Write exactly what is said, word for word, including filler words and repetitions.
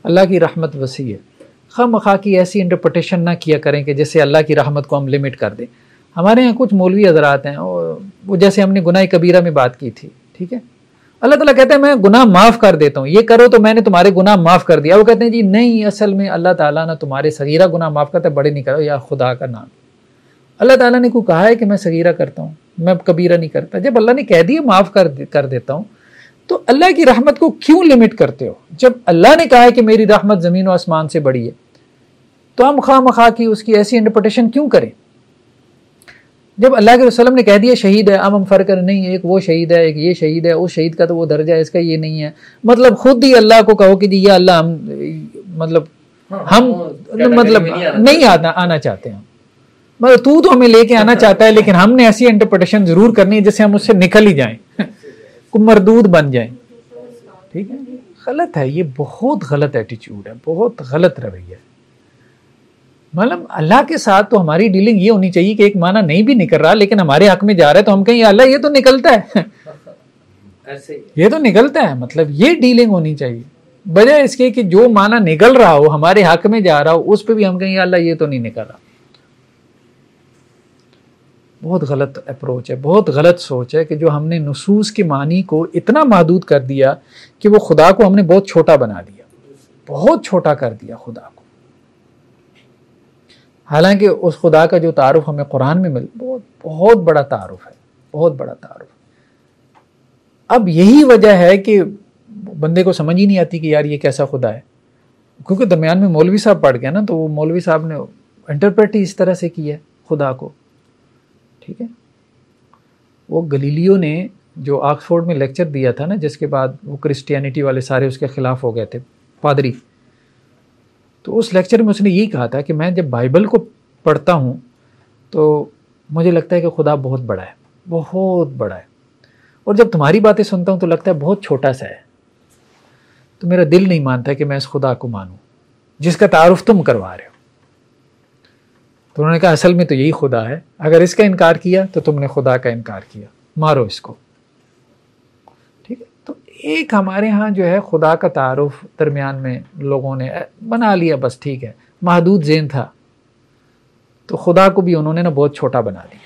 اللہ کی رحمت وسیع ہے. خواہ مخواہ کی ایسی انٹرپریٹیشن نہ کیا کریں کہ جس سے اللہ کی رحمت کو ہم لمٹ کر دیں. ہمارے یہاں کچھ مولوی حضرات ہیں، وہ جیسے ہم نے گناہ کبیرہ میں بات کی تھی، ٹھیک ہے، اللہ تعالیٰ کہتے ہیں میں گناہ معاف کر دیتا ہوں، یہ کرو تو میں نے تمہارے گناہ معاف کر دیا. وہ کہتے ہیں جی نہیں، اصل میں اللہ تعالیٰ نہ تمہارے صغیرہ گناہ معاف کرتا ہے، بڑے نہیں کرو. یا خدا کا نام، اللہ تعالیٰ نے کوئی کہا ہے کہ میں صغیرہ کرتا ہوں، میں کبیرہ نہیں کرتا؟ جب اللہ نے کہہ دیا معاف کر کر دیتا ہوں، تو اللہ کی رحمت کو کیوں لمٹ کرتے ہو؟ جب اللہ نے کہا ہے کہ میری رحمت زمین و آسمان سے بڑی ہے، تو ہم خواہ مخواہ کی اس کی ایسی انٹرپریٹیشن کیوں کریں؟ جب اللہ کے وسلم نے کہہ دیا شہید ہے، اب ہم فرق کر نہیں، ایک وہ شہید ہے، ایک یہ شہید ہے، اس شہید کا تو وہ درجہ ہے، اس کا یہ نہیں ہے. مطلب خود ہی اللہ کو کہو کہ جی یا اللہ ہم مطلب ہم مطلب نہیں آنا آنا چاہتے ہیں، مطلب تو تو ہمیں لے کے آنا چاہتا ہے، لیکن ہم نے ایسی انٹرپریٹیشن ضرور کرنی ہے جس سے ہم اس سے نکل ہی جائیں، کو مردود بن جائیں. ٹھیک ہے، غلط ہے، یہ بہت غلط ایٹیچیوڈ ہے، بہت غلط رویہ ہے. مطلب اللہ کے ساتھ تو ہماری ڈیلنگ یہ ہونی چاہیے کہ ایک معنی نہیں بھی نکل رہا لیکن ہمارے حق میں جا رہا ہے تو ہم کہیں یا اللہ یہ تو نکلتا ہے یہ تو نکلتا ہے، مطلب یہ ڈیلنگ ہونی چاہیے، بجائے اس کے کہ جو معنی نکل رہا ہو ہمارے حق میں جا رہا ہو اس پہ بھی ہم کہیں یا اللہ یہ تو نہیں نکل رہا. بہت غلط اپروچ ہے، بہت غلط سوچ ہے کہ جو ہم نے نصوص کے معنی کو اتنا محدود کر دیا کہ وہ خدا کو ہم نے بہت چھوٹا بنا دیا، بہت چھوٹا کر دیا خدا کو. حالانکہ اس خدا کا جو تعارف ہمیں قرآن میں مل بہت بہت بڑا تعارف ہے، بہت بڑا تعارف. اب یہی وجہ ہے کہ بندے کو سمجھ ہی نہیں آتی کہ یار یہ کیسا خدا ہے، کیونکہ درمیان میں مولوی صاحب پڑھ گیا نا، تو وہ مولوی صاحب نے انٹرپریٹ ہی اس طرح سے کی ہے خدا کو. ٹھیک ہے، وہ گلیلیو نے جو آکسفورڈ میں لیکچر دیا تھا نا، جس کے بعد وہ کرسچینٹی والے سارے اس کے خلاف ہو گئے تھے، پادری، تو اس لیکچر میں اس نے یہی کہا تھا کہ میں جب بائبل کو پڑھتا ہوں تو مجھے لگتا ہے کہ خدا بہت بڑا ہے، بہت بڑا ہے، اور جب تمہاری باتیں سنتا ہوں تو لگتا ہے بہت چھوٹا سا ہے. تو میرا دل نہیں مانتا کہ میں اس خدا کو مانوں جس کا تعارف تم کروا رہے ہو. تو انہوں نے کہا اصل میں تو یہی خدا ہے، اگر اس کا انکار کیا تو تم نے خدا کا انکار کیا، مارو اس کو. ٹھیک ہے، تو ایک ہمارے ہاں جو ہے خدا کا تعارف درمیان میں لوگوں نے بنا لیا، بس ٹھیک ہے، محدود ذہن تھا، تو خدا کو بھی انہوں نے نا بہت چھوٹا بنا دیا.